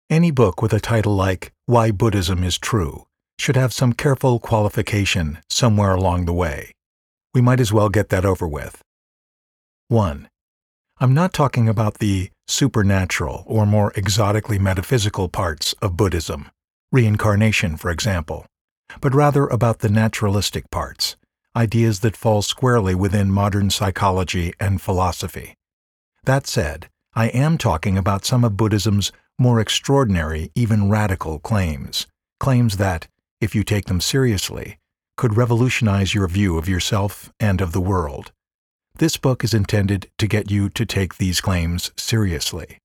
Any book with a title like Why Buddhism is True should have some careful qualification somewhere along the way. We might as well get that over with. 1. I'm not talking about the supernatural or more exotically metaphysical parts of Buddhism, reincarnation, for example, but rather about the naturalistic parts, ideas that fall squarely within modern psychology and philosophy. That said, I am talking about some of Buddhism's more extraordinary, even radical claims that, if you take them seriously, could revolutionize your view of yourself and of the world. This book is intended to get you to take these claims seriously.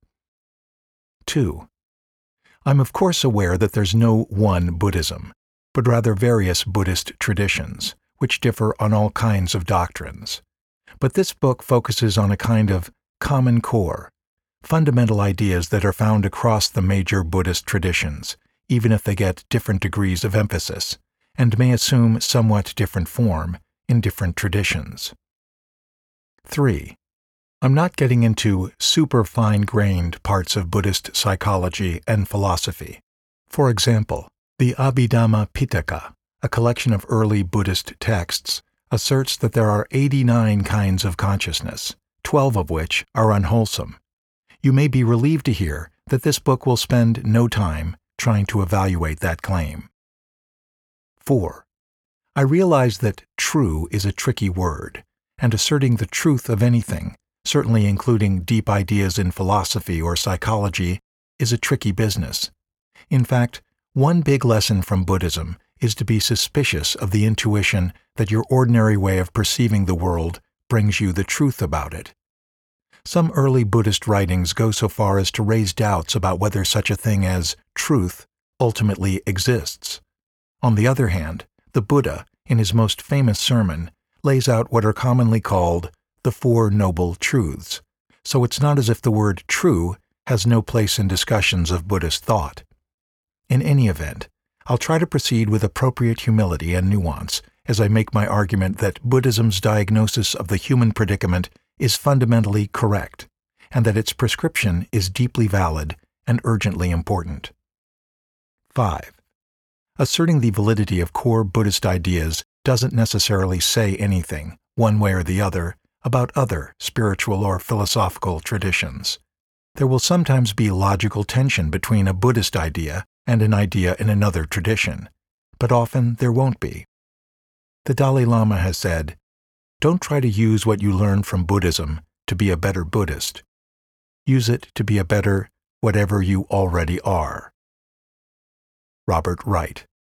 2. I'm of course aware that there's no one Buddhism, but rather various Buddhist traditions, which differ on all kinds of doctrines. But this book focuses on a kind of common core, fundamental ideas that are found across the major Buddhist traditions, even if they get different degrees of emphasis, and may assume somewhat different form in different traditions. 3. I'm not getting into super fine-grained parts of Buddhist psychology and philosophy. For example, the Abhidhamma Pitaka, a collection of early Buddhist texts, asserts that there are 89 kinds of consciousness, 12 of which are unwholesome. You may be relieved to hear that this book will spend no time trying to evaluate that claim. 4. I realize that true is a tricky word, and asserting the truth of anything, certainly including deep ideas in philosophy or psychology, is a tricky business. In fact, one big lesson from Buddhism is to be suspicious of the intuition that your ordinary way of perceiving the world brings you the truth about it. Some early Buddhist writings go so far as to raise doubts about whether such a thing as truth ultimately exists. On the other hand, the Buddha, in his most famous sermon, lays out what are commonly called the Four Noble Truths, so it's not as if the word true has no place in discussions of Buddhist thought. In any event, I'll try to proceed with appropriate humility and nuance as I make my argument that Buddhism's diagnosis of the human predicament is fundamentally correct, and that its prescription is deeply valid and urgently important. 5. Asserting the validity of core Buddhist ideas doesn't necessarily say anything, one way or the other, about other spiritual or philosophical traditions. There will sometimes be logical tension between a Buddhist idea and an idea in another tradition, but often there won't be. The Dalai Lama has said, "Don't try to use what you learn from Buddhism to be a better Buddhist. Use it to be a better whatever you already are." Robert Wright.